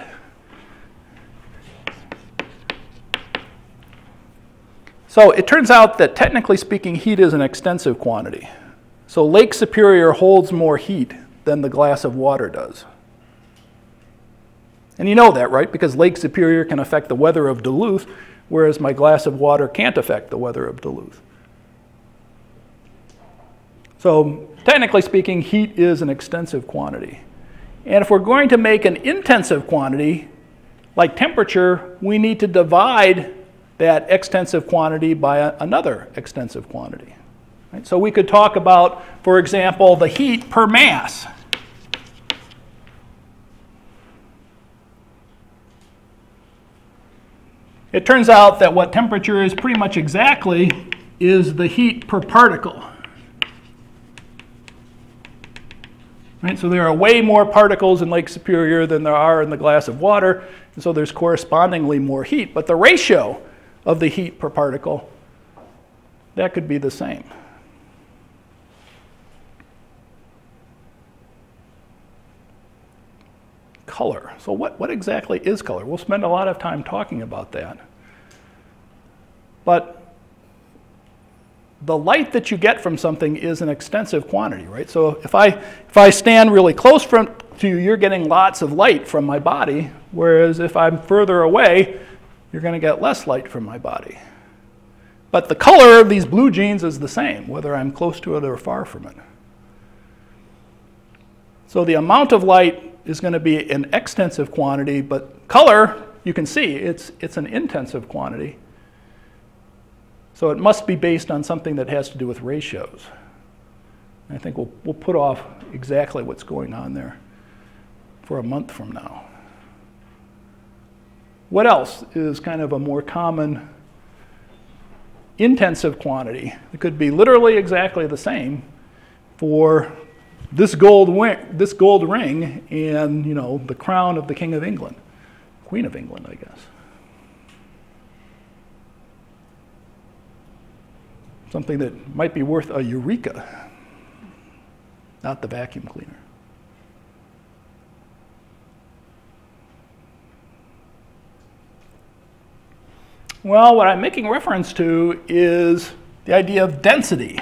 So it turns out that technically speaking, heat is an extensive quantity. So Lake Superior holds more heat than the glass of water does. And you know that, right? Because Lake Superior can affect the weather of Duluth, whereas my glass of water can't affect the weather of Duluth. So technically speaking, heat is an extensive quantity. And if we're going to make an intensive quantity, like temperature, we need to divide that extensive quantity by a, another extensive quantity. Right? So we could talk about, for example, the heat per mass. It turns out that what temperature is pretty much exactly is the heat per particle. Right? So there are way more particles in Lake Superior than there are in the glass of water, and so there's correspondingly more heat. But the ratio of the heat per particle, that could be the same. Color. So what, what exactly is color? We'll spend a lot of time talking about that. But the light that you get from something is an extensive quantity, right? So if I, if I stand really close from, to you, you're getting lots of light from my body, whereas if I'm further away, you're going to get less light from my body. But the color of these blue jeans is the same, whether I'm close to it or far from it. So the amount of light is going to be an extensive quantity, but color, you can see, it's, it's an intensive quantity. So it must be based on something that has to do with ratios. And I think we'll, we'll put off exactly what's going on there for a month from now. What else is kind of a more common intensive quantity? It could be literally exactly the same for this gold ring, this gold ring and, you know, the crown of the King of England, Queen of England, I guess. Something that might be worth a Eureka, not the vacuum cleaner. Well, what I'm making reference to is the idea of density.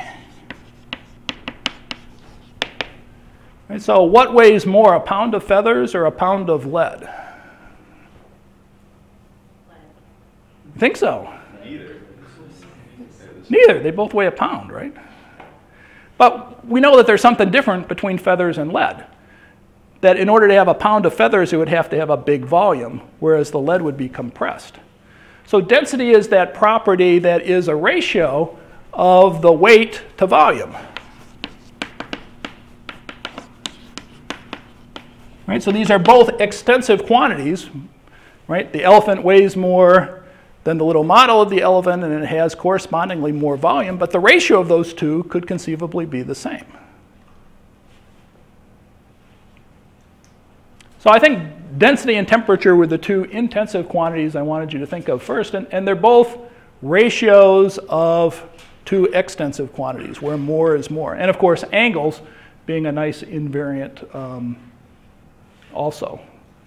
Right, so what weighs more, a pound of feathers or a pound of lead? Lead. I think so. Neither. Neither. They both weigh a pound, right? But we know that there's something different between feathers and lead. That in order to have a pound of feathers, it would have to have a big volume, whereas the lead would be compressed. So density is that property that is a ratio of the weight to volume. Right? So these are both extensive quantities. Right? The elephant weighs more than the little model of the elephant, and it has correspondingly more volume, but the ratio of those two could conceivably be the same. So I think density and temperature were the two intensive quantities I wanted you to think of first, and, and they're both ratios of to extensive quantities, where more is more. And of course, angles being a nice invariant um, also.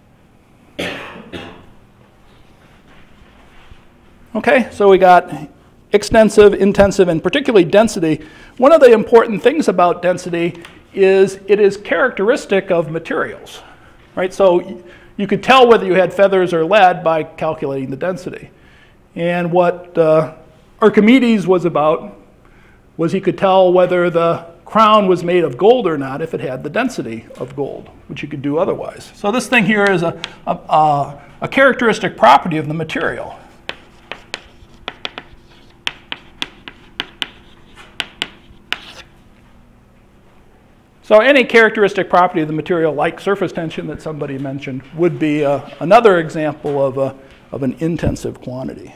Okay, so we got extensive, intensive, and particularly density. One of the important things about density is it is characteristic of materials, right? So you could tell whether you had feathers or lead by calculating the density. And what uh, Archimedes was about was he could tell whether the crown was made of gold or not if it had the density of gold, which you could do otherwise. So this thing here is a, a, a, a characteristic property of the material. So any characteristic property of the material, like surface tension that somebody mentioned, would be uh, another example of, a, of an intensive quantity.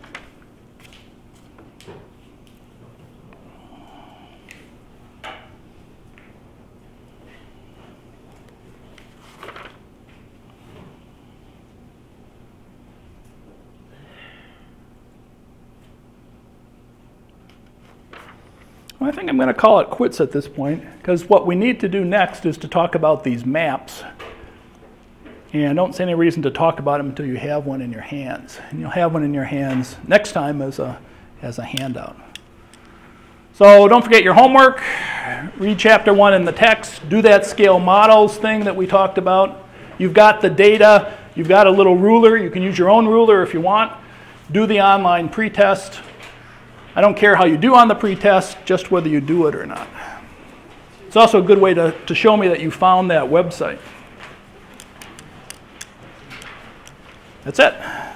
I think I'm going to call it quits at this point, because what we need to do next is to talk about these maps. And I don't see any reason to talk about them until you have one in your hands. And you'll have one in your hands next time as a, as a handout. So don't forget your homework. Read chapter one in the text. Do that scale models thing that we talked about. You've got the data. You've got a little ruler. You can use your own ruler if you want. Do the online pretest. I don't care how you do on the pretest, just whether you do it or not. It's also a good way to, to show me that you found that website. That's it.